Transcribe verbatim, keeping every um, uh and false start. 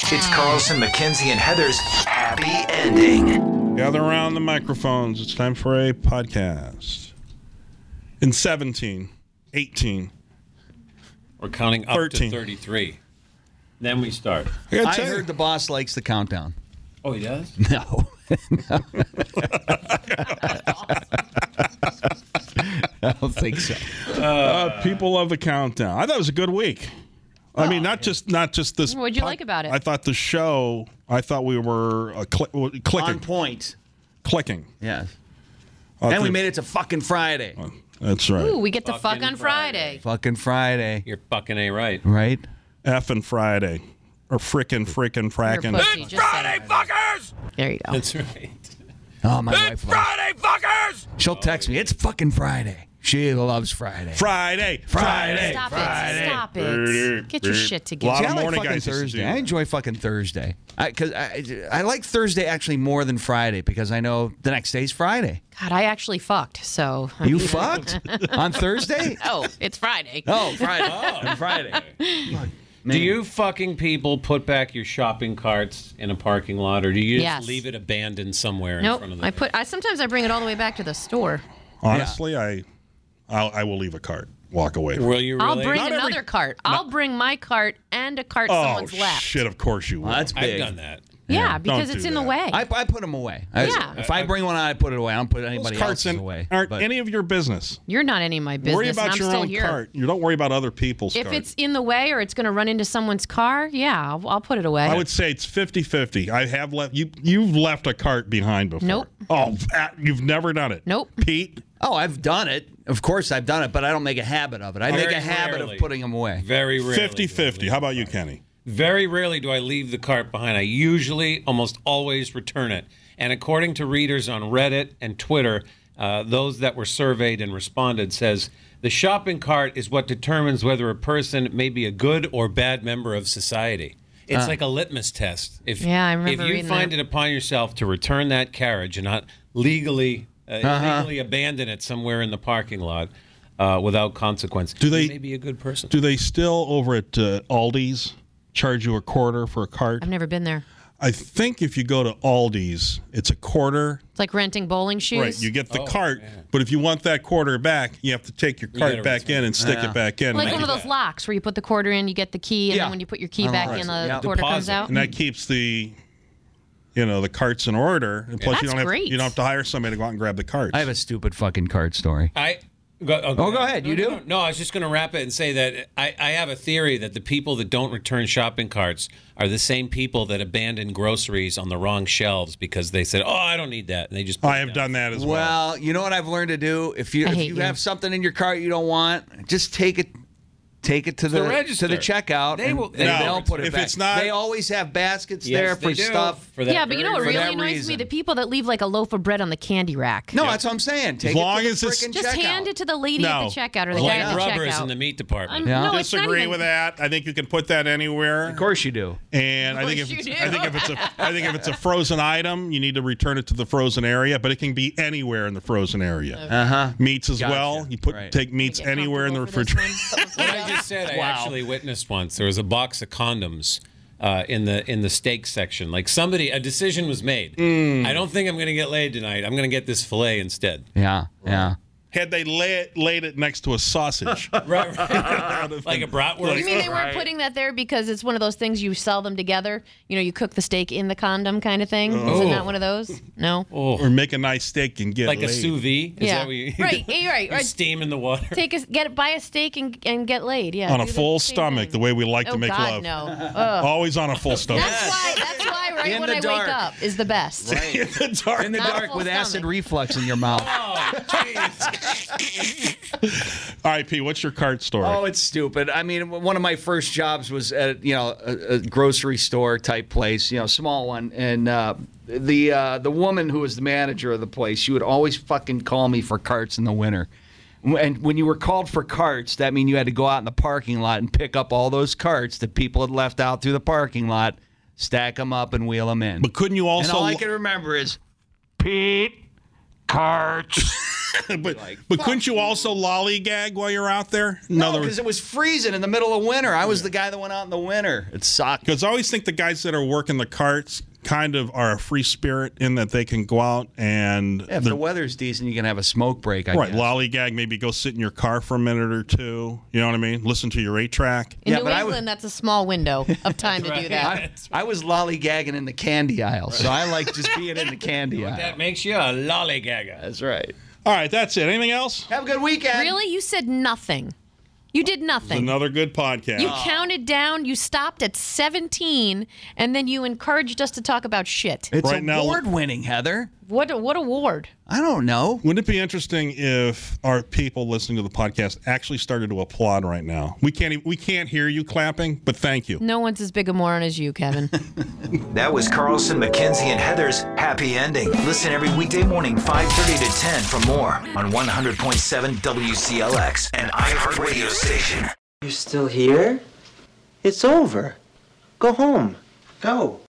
It's Carlson, McKenzie, and Heather's Happy Ending. Gather around the microphones. It's time for a podcast. In seventeen, eighteen, We're counting up thirteen. to thirty-three. Then we start. I, I heard the boss likes the countdown. Oh, he does? No. I don't think so. uh, people love the countdown. I thought it was a good week. I Oh, mean, not just not just this. What'd you pod- like about it? I thought the show. I thought we were uh, cli- clicking, On point. clicking. Yes. Uh, And we the- made it to fucking Friday. That's right. Ooh, we get to fuck Fucking on Friday. Fucking Friday. You're fucking A right. Right? Effing Friday, or frickin' frickin' You're frackin'. a pussy, just say it. fuckers! There you go. That's right. Oh, my wife loves Friday, fuckers! She'll text me, it's fucking Friday. She loves Friday. Friday, Friday. Stop Friday. it. Stop it. Get your shit together. Lot See, of I like morning fucking guys used to do Thursday. that. I enjoy fucking Thursday. Because I, I, I like Thursday actually more than Friday because I know the next day's Friday. God, I actually fucked, so. I You mean- fucked? On Thursday? Oh, it's Friday. Oh, Friday. On Friday. Do you fucking people put back your shopping carts in a parking lot, or do you just Yes. leave it abandoned somewhere in Nope. front of the I put. I sometimes I bring it all the way back to the store. Honestly, I, I'll, I will leave a cart. Walk away. Will you really? I'll bring Not another every- cart. I'll bring my cart and a cart Oh someone's left. shit! Of course you will. Well, that's I've big. done that. Yeah, because Don't it's do in the that. way. I, I put them away. I- Yeah. If I bring one out, I put it away. I don't put Those anybody carts else's in- away. aren't But- any of your business. You're not any of my business. Worry about and I'm your still own here. cart. You don't worry about other people's If cart. it's in the way or it's going to run into someone's car, yeah, I'll, I'll put it away. I would say it's fifty-fifty. I have left you. You've left a cart behind before. Nope. Oh, ah, you've never done it. Nope. Pete. Oh, I've done it. Of course, I've done it, but I don't make a habit of it. I Very make a habit rarely. of putting them away. Very rarely. fifty-fifty. How about you, Kenny? Very rarely do I leave the cart behind. I usually almost always return it. And according to readers on Reddit and Twitter, uh, those that were surveyed and responded says the shopping cart is what determines whether a person may be a good or bad member of society. It's like a litmus test. If, Yeah, I remember If you reading find that. it upon yourself to return that carriage and not legally, uh, illegally abandon it somewhere in the parking lot uh, without consequence, Do they- you may be a good person. Do they still over at uh, Aldi's charge you a quarter for a cart? I've never been there. I think if you go to Aldi's, it's a quarter. It's like renting bowling shoes. Right, you get the Oh, cart, yeah. but if you want that quarter back, you have to take your cart gotta back return in and stick Yeah. it back in. like and, one of that, those locks where you put the quarter in, you get the key, and Yeah. then when you put your key Oh, back right. in, the Yeah. quarter comes Deposit. out. and that keeps the, you know, the carts in order. And plus, you That's don't have great. you don't have to hire somebody to go out and grab the carts. I have a stupid fucking cart story. I go, oh, Oh, go ahead. You No, do? No, no, I was just going to wrap it and say that I, I have a theory that the people that don't return shopping carts are the same people that abandon groceries on the wrong shelves because they said, "Oh, I don't need that," and they just. put I it have down. done that as well. Well, you know what I've learned to do? If you I if hate you you. have something in your cart you don't want, just take it take it to the, the register. to the checkout. They and will- they No, don't put it if back. it's not- they always have baskets Yes, there they for do. stuff. For that Yeah, but you know what very- for really that annoys me? reason. The people that leave like a loaf of bread on the candy rack. No, that's what I'm saying. Take long it to as the it's- frickin' Just checkout. hand it to the lady No. at the checkout or the Like guy at the rubbers checkout. in the meat department. Um, Yeah. No, it's not Disagree even- with that. I think you can put that anywhere. Of course you do. And I Of think if course it's, you I do. think if it's a I think if it's a frozen item, you need to return it to the frozen area. But it can be anywhere in the frozen area. Uh huh. Meats as Gotcha. well. You put Right. take meats Get anywhere in the comfortable for refrigerator. this one. What I just said, I Wow. actually witnessed once. There was a box of condoms uh, in the in the steak section. Like somebody, a decision was made. I don't think I'm going to get laid tonight. I'm going to get this fillet instead. Yeah, yeah. Had they lay it, laid it next to a sausage. Right, right. Like a bratwurst. You mean they weren't putting that there because it's one of those things you sell them together? You know, you cook the steak in the condom kind of thing? Is it Oh. not one of those? No? Or make a nice steak and get Like a laid. sous vide? Is Yeah. that what you, Right, yeah, right, you right. steam in the water? Take a, get buy a steak and, and get laid. Yeah. on a do the full same stomach, thing. the way we like Oh, to make God, love. no. Ugh. Always on a full stomach. That's why. That's why. Right In when the I dark. wake up is the best. In the dark. In the Not dark full with acid stomach. reflux in your mouth. Oh, jeez. All right, P, what's your cart story? Oh, it's stupid. I mean, one of my first jobs was at you know a, a grocery store type place, you know, small one, and uh, the uh, the woman who was the manager of the place, she would always fucking call me for carts in the winter. And when you were called for carts, that means you had to go out in the parking lot and pick up all those carts that people had left out through the parking lot, stack them up, and wheel them in. But couldn't you and also all I can remember is Pete carts. but like, but couldn't you also lollygag while you're out there? In No, other because words, it was freezing in the middle of winter. I was the guy that went out in the winter. It sucked. because I always think the guys that are working the carts kind of are a free spirit in that they can go out and Yeah, if they're- the weather's decent, you can have a smoke break. I right, guess. lollygag, maybe go sit in your car for a minute or two. You know what I mean? Listen to your eight track. In Yeah, New but I England, would- that's a small window of time to do that. I, I was lollygagging in the candy aisle, so I like just being in the candy aisle. That makes you a lollygagger. That's right. All right, that's it. Anything else? Have a good weekend. Really? You said nothing. You did nothing. Another good podcast. You counted down, you stopped at seventeen, and then you encouraged us to talk about shit. It's Right now- award-winning, Heather. What what award? I don't know. Wouldn't it be interesting if our people listening to the podcast actually started to applaud right now? We can't even, we can't hear you clapping, but thank you. No one's as big a moron as you, Kevin. That was Carlson, McKenzie, and Heather's Happy Ending. Listen every weekday morning, five thirty to ten for more on one hundred point seven W C L X, an iHeart radio station. You're still here? It's over. Go home. Go.